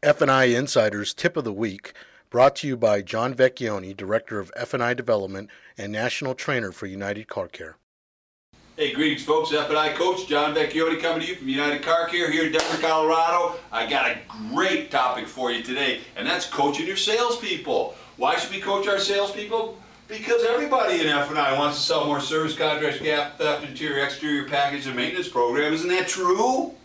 F&I Insider's Tip of the Week, brought to you by John Vecchione, Director of F&I Development and National Trainer for United Car Care. Hey, greetings folks, F&I Coach John Vecchione coming to you from United Car Care here in Denver, Colorado. I got a great topic for you today, and that's coaching your salespeople. Why should we coach our salespeople? Because everybody in F&I wants to sell more service contracts, gap, theft, interior, exterior package, and maintenance program. Isn't that true?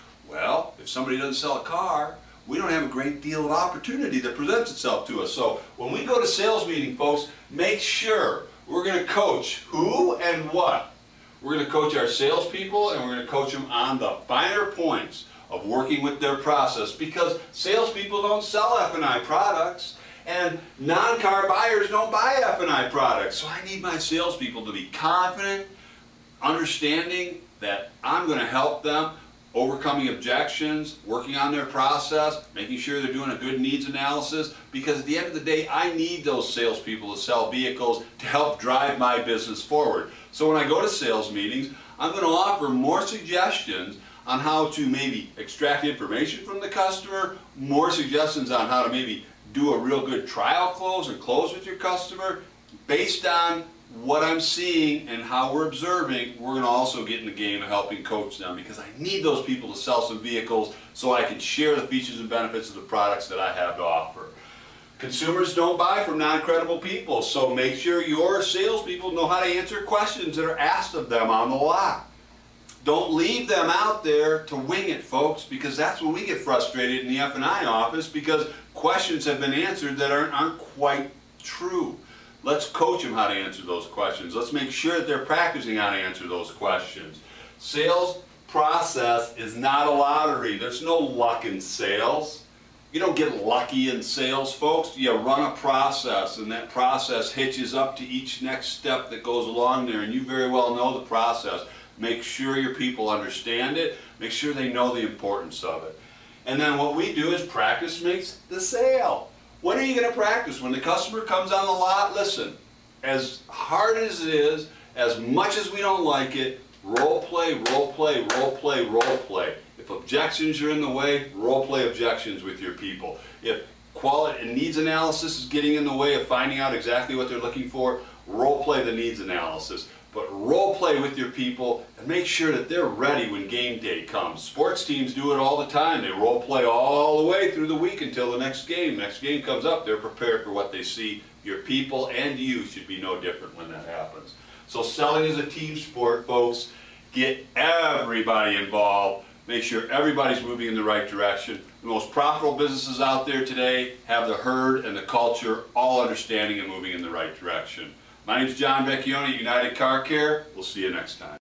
Well, if somebody doesn't sell a car, we don't have a great deal of opportunity that presents itself to us. So when we go to sales meeting, folks, make sure we're going to coach who and what. We're going to coach our salespeople, and we're going to coach them on the finer points of working with their process, because salespeople don't sell F&I products, and non-car buyers don't buy F&I products. So I need my salespeople to be confident, understanding that I'm going to help them overcoming objections, working on their process, making sure they're doing a good needs analysis, because at the end of the day, I need those salespeople to sell vehicles to help drive my business forward. So when I go to sales meetings, I'm going to offer more suggestions on how to maybe extract information from the customer, more suggestions on how to maybe do a real good trial close and close with your customer. Based on what I'm seeing and how we're observing, we're going to also get in the game of helping coach them, because I need those people to sell some vehicles so I can share the features and benefits of the products that I have to offer. Consumers don't buy from non-credible people, so make sure your salespeople know how to answer questions that are asked of them on the lot. Don't leave them out there to wing it, folks, because that's when we get frustrated in the F&I office, because questions have been answered that aren't quite true. Let's coach them how to answer those questions. Let's make sure that they're practicing how to answer those questions. Sales process is not a lottery. There's no luck in sales. You don't get lucky in sales, folks. You run a process, and that process hitches up to each next step that goes along there, and you very well know the process. Make sure your people understand it. Make sure they know the importance of it. And then what we do is practice makes the sale. When are you going to practice? When the customer comes on the lot? Listen, as hard as it is, as much as we don't like it, role play, role play, role play, role play. If objections are in the way, role play objections with your people. If quality and needs analysis is getting in the way of finding out exactly what they're looking for, role play the needs analysis. But role play with your people and make sure that they're ready when game day comes. Sports teams do it all the time. They role play all the way through the week until the next game. Next game comes up, they're prepared for what they see. Your people and you should be no different when that happens. So selling is a team sport, folks. Get everybody involved. Make sure everybody's moving in the right direction. The most profitable businesses out there today have the herd and the culture all understanding and moving in the right direction. My name is John Vecchione at United Car Care. We'll see you next time.